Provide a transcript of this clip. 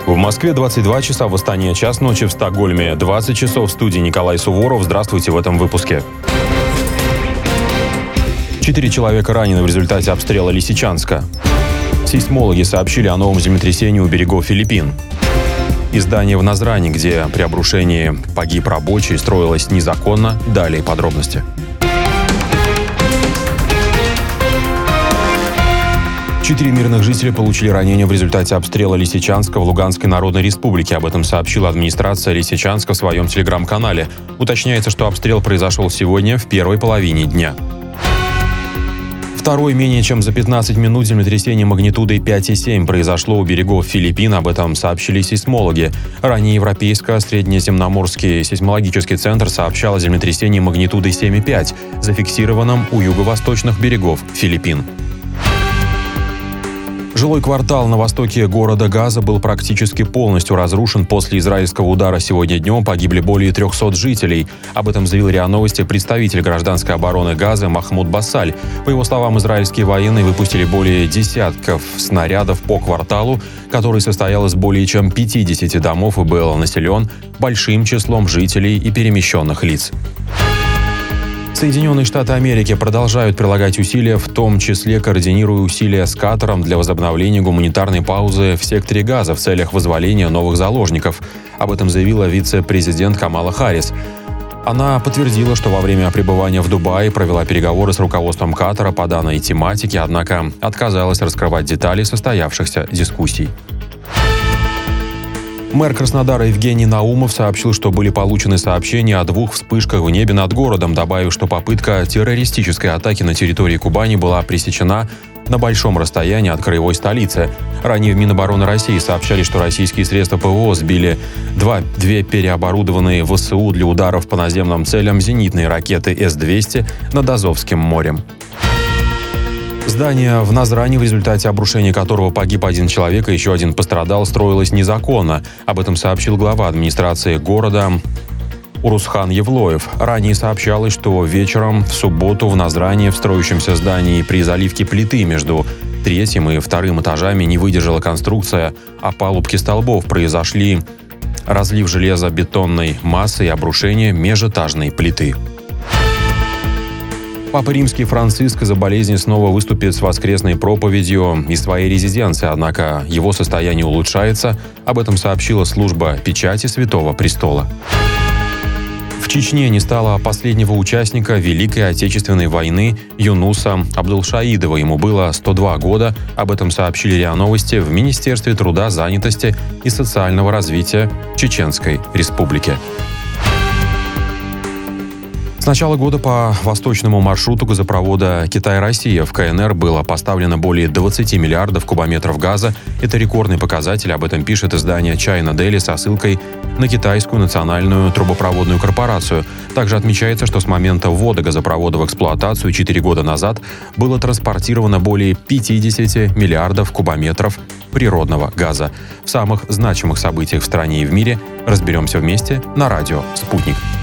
В Москве 22 часа, в Астане час ночи, в Стокгольме 20 часов. В студии Николай Суворов. Здравствуйте в этом выпуске. 4 человека ранены в результате обстрела Лисичанска. Сейсмологи сообщили о новом землетрясении у берегов Филиппин. И здание в Назрани, где при обрушении погиб рабочий, строилось незаконно. Далее подробности. 4 мирных жителя получили ранения в результате обстрела Лисичанска в Луганской Народной Республике. Об этом сообщила администрация Лисичанска в своем телеграм-канале. Уточняется, что обстрел произошел сегодня в первой половине дня. Второе менее чем за 15 минут землетрясение магнитудой 5,7 произошло у берегов Филиппин. Об этом сообщили сейсмологи. Ранее Европейско-Среднеземноморский сейсмологический центр сообщал о землетрясении магнитудой 7,5, зафиксированном у юго-восточных берегов Филиппин. Жилой квартал на востоке города Газа был практически полностью разрушен после израильского удара. Сегодня днем погибли более 300 жителей. Об этом заявил РИА Новости представитель гражданской обороны Газы Махмуд Басаль. По его словам, израильские военные выпустили более десятков снарядов по кварталу, который состоял из более чем 50 домов и был населен большим числом жителей и перемещенных лиц. Соединенные Штаты Америки продолжают прилагать усилия, в том числе координируя усилия с Катаром для возобновления гуманитарной паузы в секторе Газа в целях вызволения новых заложников. Об этом заявила вице-президент Камала Харрис. Она подтвердила, что во время пребывания в Дубае провела переговоры с руководством Катара по данной тематике, однако отказалась раскрывать детали состоявшихся дискуссий. Мэр Краснодара Евгений Наумов сообщил, что были получены сообщения о 2 вспышках в небе над городом, добавив, что попытка террористической атаки на территории Кубани была пресечена на большом расстоянии от краевой столицы. Ранее в Минобороны России сообщали, что российские средства ПВО сбили две переоборудованные ВСУ для ударов по наземным целям зенитные ракеты С-200 над Азовским морем. Здание в Назрани, в результате обрушения которого погиб 1 человек и еще 1 пострадал, строилось незаконно. Об этом сообщил глава администрации города Урусхан Евлоев. Ранее сообщалось, что вечером в субботу в Назрани в строящемся здании при заливке плиты между 3-м и 2-м этажами не выдержала конструкция опалубки столбов. Произошли разлив железобетонной массы и обрушение межэтажной плиты. Папа Римский Франциск из-за болезни снова выступит с воскресной проповедью из своей резиденции, однако его состояние улучшается. Об этом сообщила служба печати Святого Престола. В Чечне не стало последнего участника Великой Отечественной войны Юнуса Абдулшаидова. Ему было 102 года. Об этом сообщили РИА Новости в Министерстве труда, занятости и социального развития Чеченской Республики. С начала года по восточному маршруту газопровода Китай-Россия в КНР было поставлено более 20 миллиардов кубометров газа. Это рекордный показатель, об этом пишет издание China Daily со ссылкой на китайскую национальную трубопроводную корпорацию. Также отмечается, что с момента ввода газопровода в эксплуатацию 4 года назад было транспортировано более 50 миллиардов кубометров природного газа. В самых значимых событиях в стране и в мире разберемся вместе на радио «Спутник».